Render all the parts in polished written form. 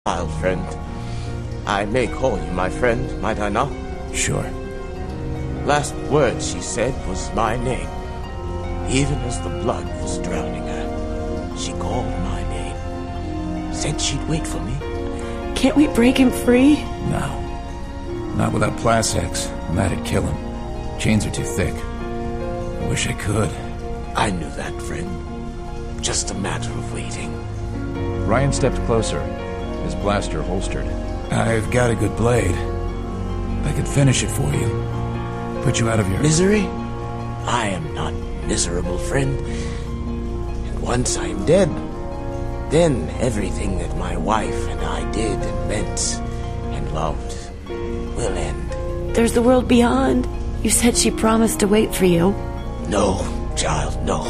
child friend. I may call you my friend, might I not? Sure. Last word she said was my name. Even as the blood was drowning her, she called my name. Said she'd wait for me. Can't we break him free? No. Not without Plasex, and that'd kill him. Chains are too thick. I wish I could. I knew that, friend. Just a matter of waiting. Ryan stepped closer, his blaster holstered. I've got a good blade. I could finish it for you. Put you out of your... Misery? I am not miserable, friend. And once I'm dead, then everything that my wife and I did and meant and loved will end. There's the world beyond. You said she promised to wait for you. No, child, no.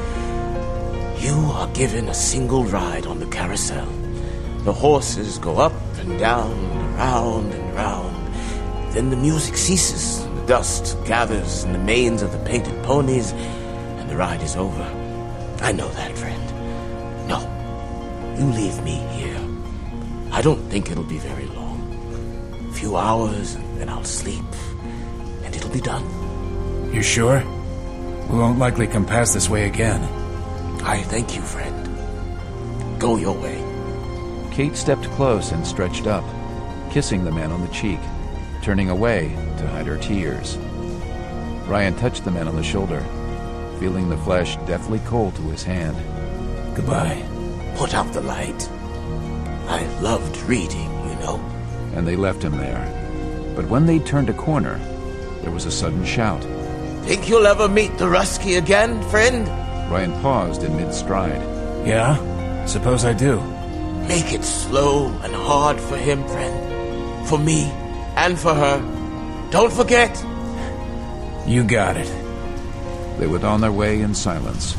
You are given a single ride on the carousel. The horses go up and down and round and round. Then the music ceases, the dust gathers in the manes of the painted ponies, and the ride is over. I know that, friend. No, you leave me here. I don't think it'll be very long. A few hours, and then I'll sleep, and it'll be done. You sure? We won't likely come past this way again. I thank you, friend. Go your way. Kate stepped close and stretched up, kissing the man on the cheek, turning away to hide her tears. Ryan touched the man on the shoulder, feeling the flesh deathly cold to his hand. Goodbye. Put out the light. I loved reading, you know. And they left him there. But when they turned a corner, there was a sudden shout. Think you'll ever meet the Rusky again, friend? Ryan paused in mid-stride. Yeah? Suppose I do. Make it slow and hard for him, friend. For me and for her. Don't forget. You got it. They went on their way in silence.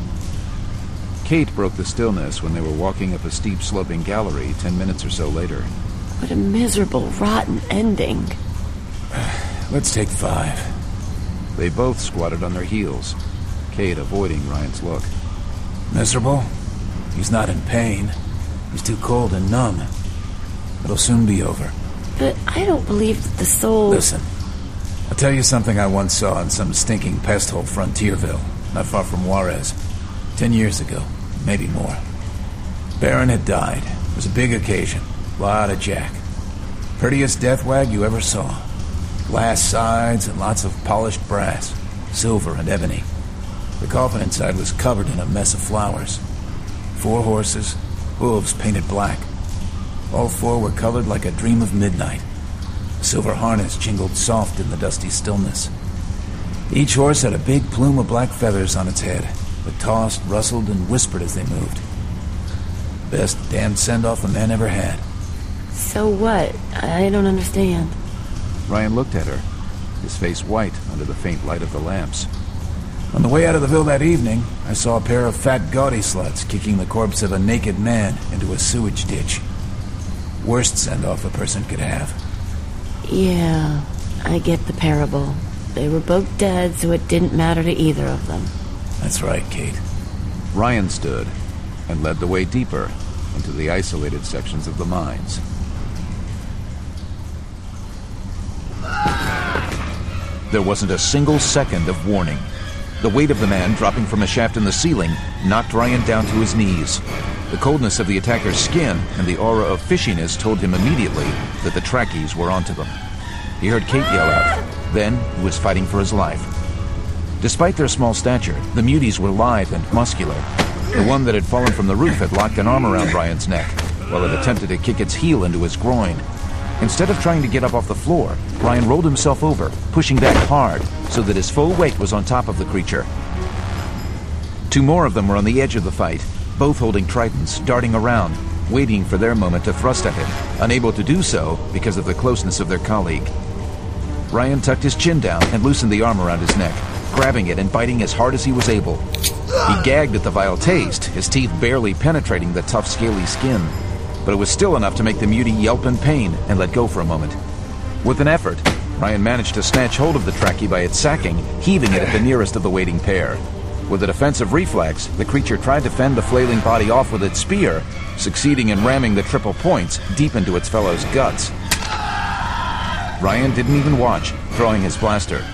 Kate broke the stillness when they were walking up a steep sloping gallery 10 minutes or so later. What a miserable, rotten ending. Let's take 5. They both squatted on their heels, Kate avoiding Ryan's look. Miserable? He's not in pain. He's too cold and numb. It'll soon be over. But I don't believe that the soul... Listen. I'll tell you something I once saw in some stinking pest hole frontierville, not far from Juarez. 10 years ago, maybe more. Baron had died. It was a big occasion. Lot of jack. Prettiest death wag you ever saw. Glass sides and lots of polished brass. Silver and ebony. The coffin inside was covered in a mess of flowers. 4 horses, hooves painted black. All 4 were colored like a dream of midnight. The silver harness jingled soft in the dusty stillness. Each horse had a big plume of black feathers on its head, that tossed, rustled, and whispered as they moved. Best damned send-off a man ever had. So what? I don't understand. Ryan looked at her, his face white under the faint light of the lamps. On the way out of the ville that evening, I saw a pair of fat, gaudy sluts kicking the corpse of a naked man into a sewage ditch. Worst send-off a person could have. Yeah, I get the parable. They were both dead, so it didn't matter to either of them. That's right, Kate. Ryan stood and led the way deeper into the isolated sections of the mines. There wasn't a single second of warning. The weight of the man dropping from a shaft in the ceiling knocked Ryan down to his knees. The coldness of the attacker's skin and the aura of fishiness told him immediately that the trackies were onto them. He heard Kate yell out. Then he was fighting for his life. Despite their small stature, the muties were lithe and muscular. The one that had fallen from the roof had locked an arm around Ryan's neck, while it attempted to kick its heel into his groin. Instead of trying to get up off the floor, Ryan rolled himself over, pushing back hard, so that his full weight was on top of the creature. 2 more of them were on the edge of the fight, both holding tridents, darting around, waiting for their moment to thrust at him, unable to do so because of the closeness of their colleague. Ryan tucked his chin down and loosened the arm around his neck, grabbing it and biting as hard as he was able. He gagged at the vile taste, his teeth barely penetrating the tough, scaly skin. But it was still enough to make the mutie yelp in pain and let go for a moment. With an effort, Ryan managed to snatch hold of the trackie by its sacking, heaving it at the nearest of the waiting pair. With a defensive reflex, the creature tried to fend the flailing body off with its spear, succeeding in ramming the triple points deep into its fellow's guts. Ryan didn't even watch, throwing his blaster.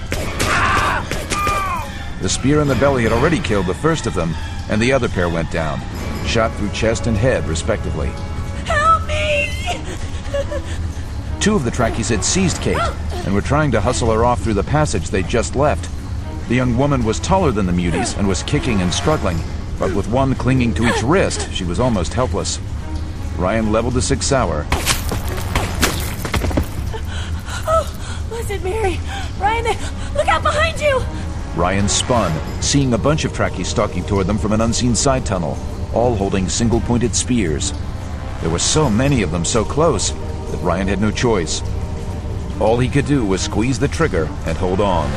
The spear in the belly had already killed the first of them, and the other pair went down, shot through chest and head, respectively. Help me! Two of the Trakkies had seized Kate and were trying to hustle her off through the passage they'd just left. The young woman was taller than the muties and was kicking and struggling, but with one clinging to each wrist, she was almost helpless. Ryan leveled the Sig Sauer. Oh, Blessed Mary! Ryan, look out behind you! Ryan spun, seeing a bunch of Trakkies stalking toward them from an unseen side tunnel, all holding single-pointed spears. There were so many of them so close that Ryan had no choice. All he could do was squeeze the trigger and hold on.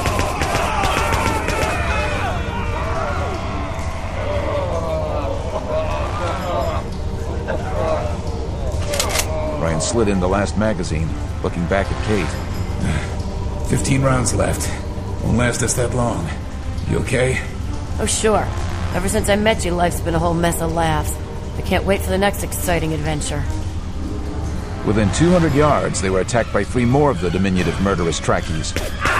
Ryan slid in the last magazine, looking back at Kate. 15 rounds left. Won't last us that long. You okay? Oh, sure. Ever since I met you, life's been a whole mess of laughs. I can't wait for the next exciting adventure. Within 200 yards, they were attacked by 3 more of the diminutive murderous Trakkies.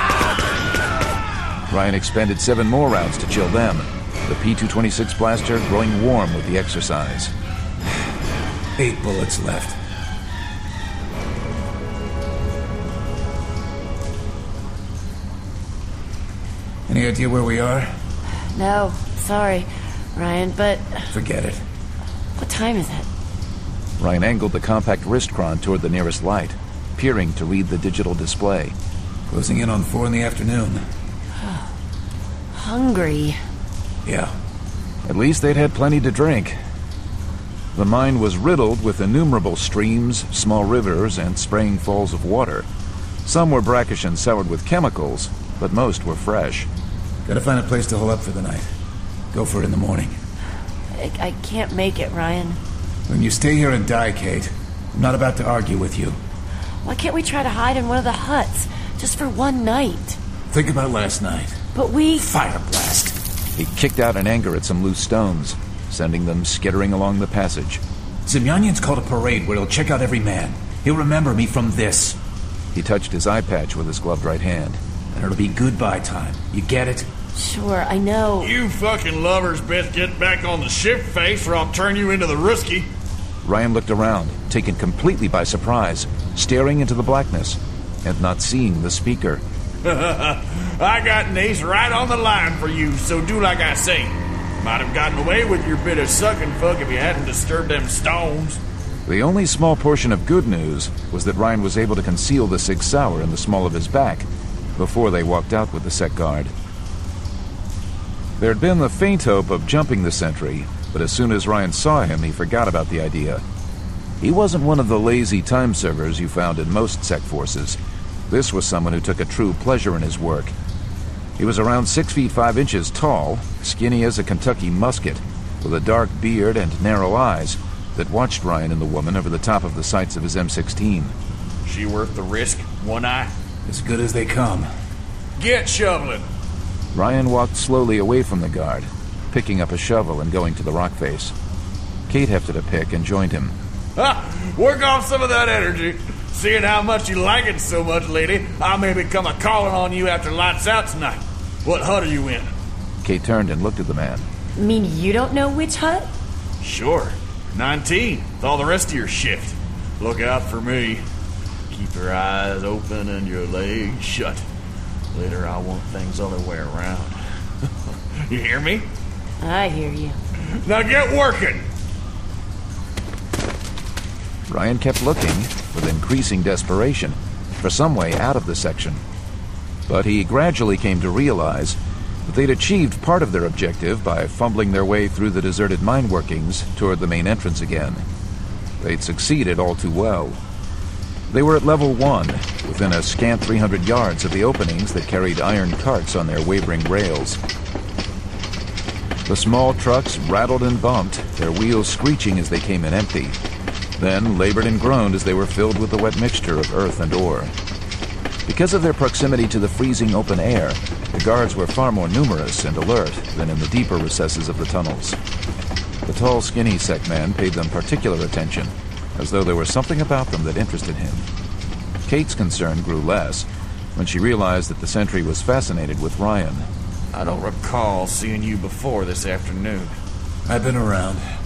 Ryan expended 7 more rounds to chill them, the P-226 blaster growing warm with the exercise. 8 bullets left. Any idea where we are? No, sorry, Ryan, but... Forget it. What time is it? Ryan angled the compact wristchron toward the nearest light, peering to read the digital display. Closing in on 4 in the afternoon. Hungry. Yeah. At least they'd had plenty to drink. The mine was riddled with innumerable streams, small rivers, and spraying falls of water. Some were brackish and soured with chemicals, but most were fresh. Gotta find a place to hole up for the night. Go for it in the morning. I can't make it, Ryan. When you stay here and die, Kate, I'm not about to argue with you. Why can't we try to hide in one of the huts, just for one night? Think about last night. But we... Fire blast. He kicked out in anger at some loose stones, sending them skittering along the passage. Zemyanyan's called a parade where he'll check out every man. He'll remember me from this. He touched his eye patch with his gloved right hand. And it'll be goodbye time. You get it? Sure, I know. You fucking lovers best get back on the ship face or I'll turn you into the Ruski. Ryan looked around, taken completely by surprise, staring into the blackness, and not seeing the speaker. I got an ace right on the line for you, so do like I say. Might have gotten away with your bit of sucking fuck if you hadn't disturbed them stones. The only small portion of good news was that Ryan was able to conceal the Sig Sauer in the small of his back before they walked out with the sec guard. There had been the faint hope of jumping the sentry, but as soon as Ryan saw him, he forgot about the idea. He wasn't one of the lazy time servers you found in most sec forces. This was someone who took a true pleasure in his work. He was around 6 feet 5 inches tall, skinny as a Kentucky musket, with a dark beard and narrow eyes that watched Ryan and the woman over the top of the sights of his M16. She worth the risk, One Eye? As good as they come. Get shoveling. Ryan walked slowly away from the guard, picking up a shovel and going to the rock face. Kate hefted a pick and joined him. Ha! Work off some of that energy. Seeing how much you like it so much, lady, I may become a calling on you after lights out tonight. What hut are you in? Kate turned and looked at the man. Mean you don't know which hut? Sure. 19, with all the rest of your shift. Look out for me. Keep your eyes open and your legs shut. Later I want things the other way around. You hear me? I hear you. Now get working! Ryan kept looking, with increasing desperation, for some way out of the section. But he gradually came to realize that they'd achieved part of their objective by fumbling their way through the deserted mine workings toward the main entrance again. They'd succeeded all too well. They were at level 1, within a scant 300 yards of the openings that carried iron carts on their wavering rails. The small trucks rattled and bumped, their wheels screeching as they came in empty, then labored and groaned as they were filled with the wet mixture of earth and ore. Because of their proximity to the freezing open air, the guards were far more numerous and alert than in the deeper recesses of the tunnels. The tall, skinny sec man paid them particular attention, as though there was something about them that interested him. Kate's concern grew less when she realized that the sentry was fascinated with Ryan. I don't recall seeing you before this afternoon. I've been around.